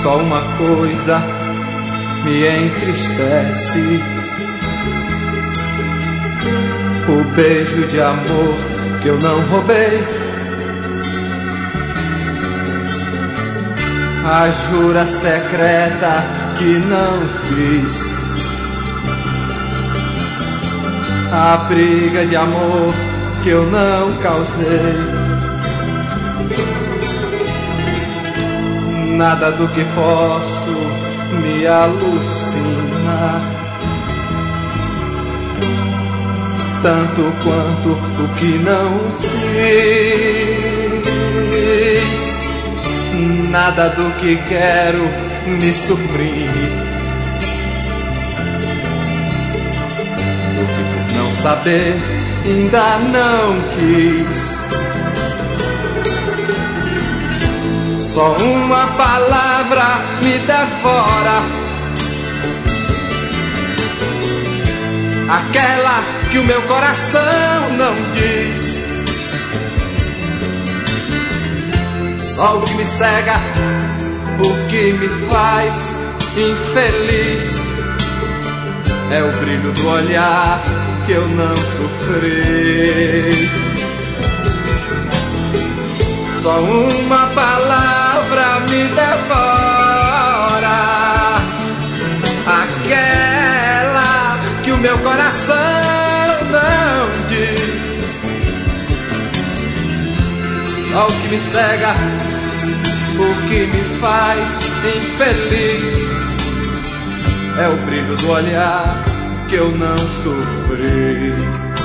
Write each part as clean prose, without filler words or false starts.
Só uma coisa me entristece: o beijo de amor que eu não roubei, a jura secreta que não fiz, a briga de amor que eu não causei. Nada do que posso me alucina, tanto quanto o que não fiz. Nada do que quero me suprime, do que por não saber ainda não quis. Só uma palavra me devora, aquela que o meu coração não diz. Só o que me cega, o que me faz infeliz, é o brilho do olhar que eu não sofri. Só uma palavra me devora, aquela que o meu coração não diz. Só o que me cega, o que me faz infeliz, é o brilho do olhar que eu não sofri.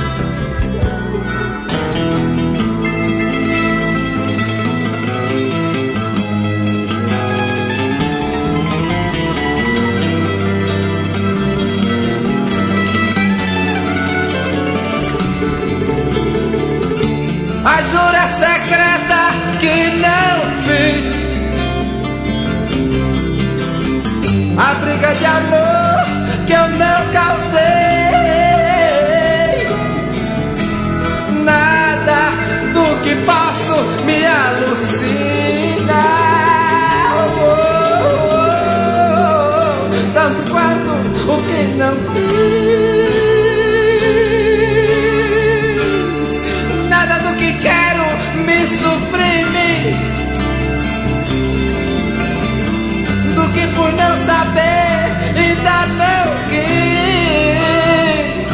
A jura secreta que não fiz, a briga de amor que eu não causei. Nada do que posso me alucina, tanto quanto o que não fiz. Nada do que quero me suprime, do que por não saber ainda não quis.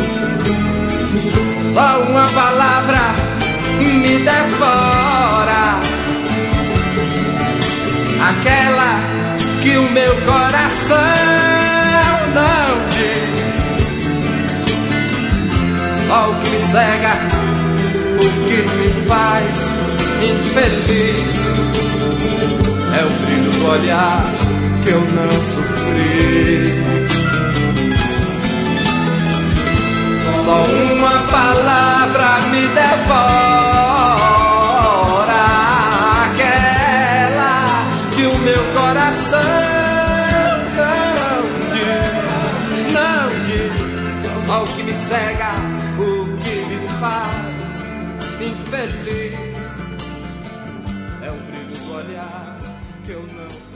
Só uma palavra me devora, aquela que o meu coração não diz. Só o que me cega, o que me faz infeliz, é o brilho do olhar que eu não sofri. Só uma palavra me devora, aquela que o meu coração não diz. Só o que me cega, o que me faz infeliz, é o brilho do olhar que eu não